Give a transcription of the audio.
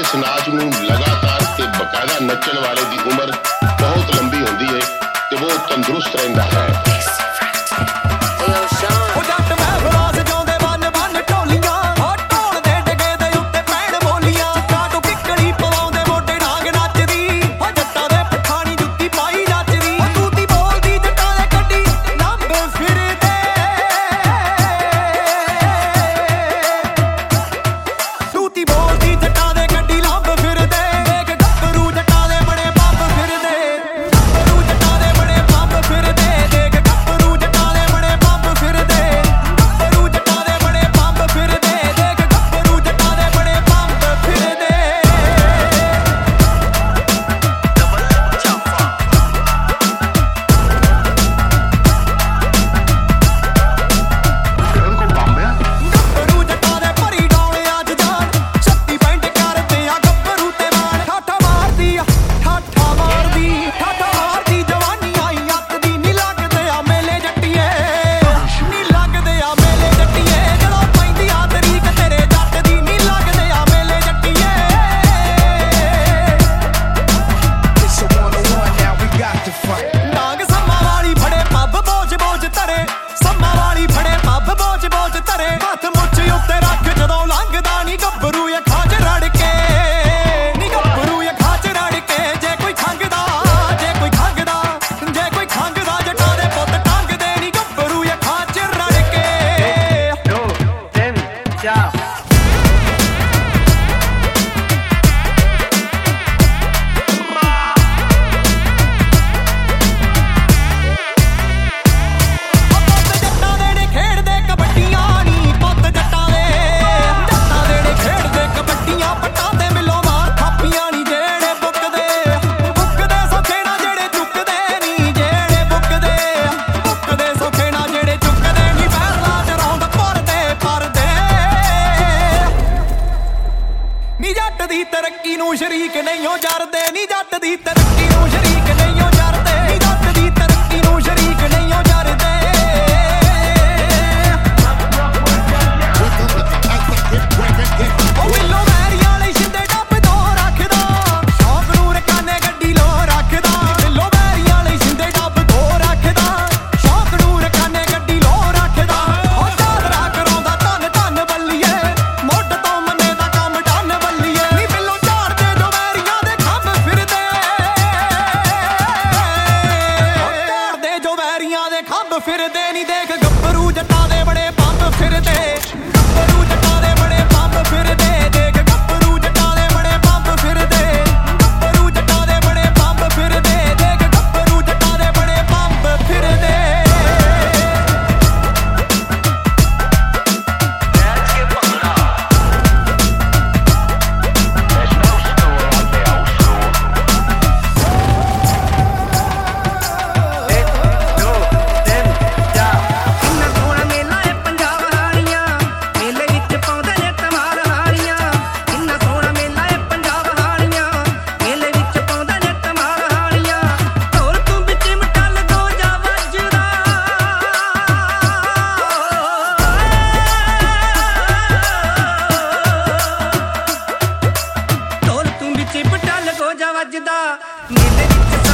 इस नाच नूं लगातार ते बकायदा नचण वाले दी उम्र बहुत लंबी होंदी है ते वो तंदुरुस्त रहिंदा है। तरक्की नूं शरीक नहीं हो जरदे नी जट दी तरक्की नूं शरीक नहीं हो जरदे नी जट दी तरक्की नूं शरीक नहीं हो जरदे ओ मिलो वैरियां लई शिंदे डब दो रखदा शौक नूं रकाने गड्डी लो रखदा मिलो वैरियां लई शिंदे डब दो रखदा शौक नूं रकाने गड्डी लो रखदा ओ चादरा करांदा धन धन बल्लीए मोढ तो मने दा काम डन बल्लीए नी बिल्लो झाड़दे जो वैरियां दे खंभ फिरदे झाड़दे जो वैरियां दे खंभ फिरदे नी देख गब्बरू जट्टां दे बड़े पंप फिरदे गब्बरू जट्टां दे बड़े पंप फिरदे देख गब्बरू जट्टां दे बड़े पंप फिरदे गब्बरू जट्टां दे बड़े पंप फिरदे देख गब्बरू जट्टां दे बड़े पंप फिरदे ਵੱਜਦਾ ਮੇਲੇ ਵਿੱਚ